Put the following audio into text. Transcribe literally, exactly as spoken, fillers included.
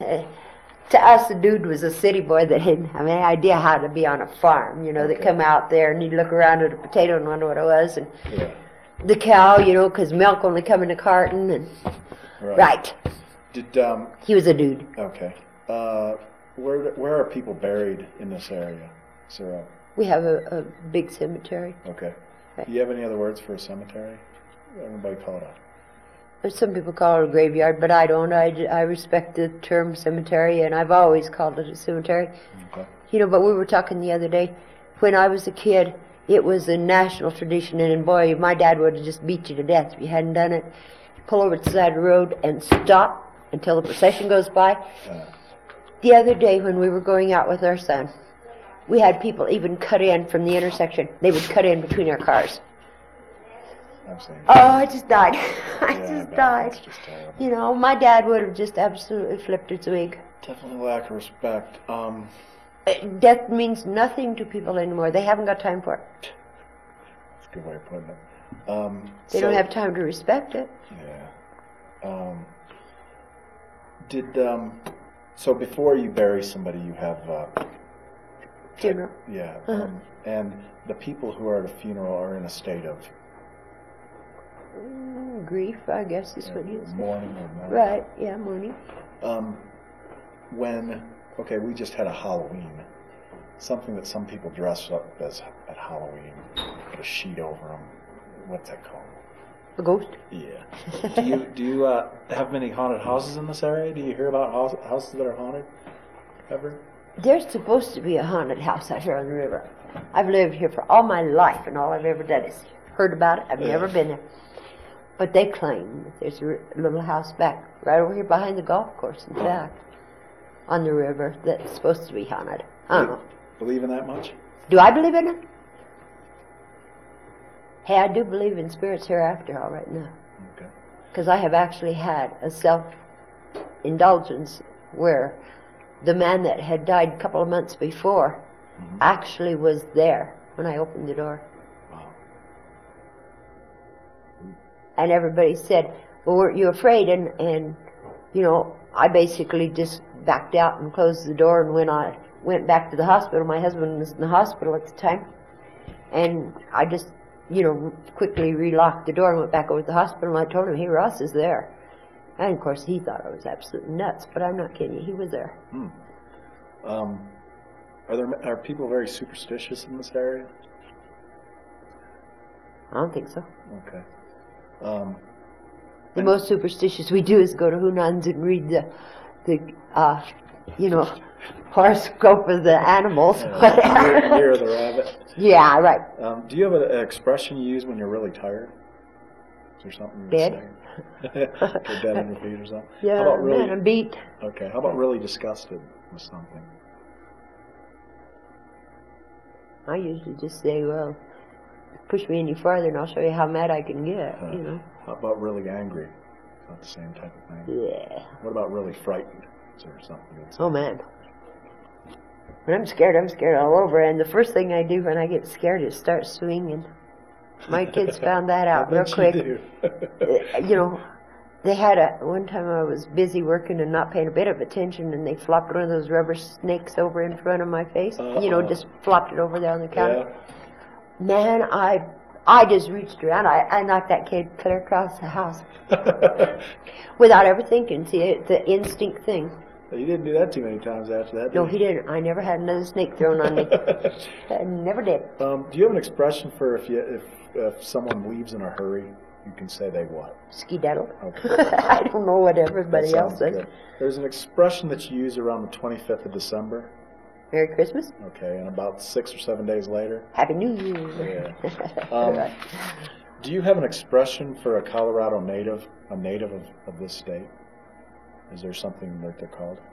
uh, to us, the dude was a city boy that didn't have any idea how to be on a farm, you know, Okay. that come out there and you'd look around at a potato and wonder what it was, and Yeah. the cow, you know, because milk only come in a carton, and Right. right. Did um? He was a dude. Okay. Uh, where where are people buried in this area? Is there a, We have a, a big cemetery. okay. Right. Do you have any other words for a cemetery? Everybody call it a. Some people call it a graveyard, but I don't. I, I respect the term cemetery, and I've always called it a cemetery. Okay. You know, but we were talking the other day, when I was a kid, it was a national tradition, and boy, my dad would have just beat you to death if you hadn't done it. Pull over to the side of the road and stop until the procession goes by. Uh, The other day when we were going out with our son, we had people even cut in from the intersection. They would cut in between our cars. I'm saying. Oh, I just died. I Yeah, just bet. died. That's just terrible. You know, my dad would have just absolutely flipped his wig. Definitely lack of respect. Um, Uh, Death means nothing to people anymore. They haven't got time for it. that's a good way of putting it. Um, They so- don't have time to respect it. Yeah. Um, did um, so before you bury somebody, you have uh, Funeral. yeah, Uh-huh. um, and the people who are at a funeral are in a state of Mm, grief, I guess is what you uh, say. mourning or mourning. Right, yeah, mourning. Um, when okay, we just had a Halloween, something that some people dress up as at Halloween, put a sheet over them. What's that called? A ghost. Yeah. do you do you uh, have many haunted houses in this area? Do you hear about house, houses that are haunted ever? There's supposed to be a haunted house out here on the river. I've lived here for all my life, and all I've ever done is heard about it. I've never Yeah. been there. But they claim that there's a r- little house back, right over here behind the golf course, in fact, on the river, that's supposed to be haunted. I don't know. Believe in that much? Do I believe in it? Hey, I do believe in spirits hereafter all right now. Okay. Because I have actually had a self-indulgence where the man that had died a couple of months before Mhm. actually was there when I opened the door. Wow. And everybody said, well, weren't you afraid? And, and you know, I basically just backed out and closed the door, and when I went back to the hospital, my husband was in the hospital at the time, and I just, you know, quickly relocked the door and went back over to the hospital, and I told him, hey, Ross is there. And of course he thought I was absolutely nuts, but I'm not kidding you, he was there. Hmm. Um, are there are people very superstitious in this area? I don't think so. Okay. Um, The most superstitious we do is go to Hunan's and read the, the, uh, you know, horoscope of the animals. uh, year, year of the rabbit. Yeah, right. Um, do you have an expression you use when you're really tired? Is there something you Dead. say? Or dead on your feet or something? Yeah, How about really? man, I'm beat. Okay. How about really disgusted with something? I usually just say, well, push me any farther and I'll show you how mad I can get, Uh, you know. How about really angry? Is that the same type of thing? Yeah. What about really frightened? Is there something you would say? Oh, man. When I'm scared, I'm scared all over. And the first thing I do when I get scared is start swinging. My kids found that out I real bet quick. You, do. Uh, you know, they had a, one time I was busy working and not paying a bit of attention, and they flopped one of those rubber snakes over in front of my face. Uh-oh. You know, just flopped it over there on the counter. Yeah. Man, I I just reached around. I, I knocked that kid clear across the house without ever thinking. See, it's the instinct thing. You didn't do that too many times after that, did No, you? he didn't. I never had another snake thrown on me. I never did. Um, do you have an expression for if you if if someone leaves in a hurry, you can say they what? Ski-daddle. Okay. I don't know what everybody That else sounds says. good. There's an expression that you use around the twenty-fifth of December. Merry Christmas. Okay, and about six or seven days later. Happy New Year. Yeah. Um, Right. Do you have an expression for a Colorado native, a native of, of this state? Is there something that they're called?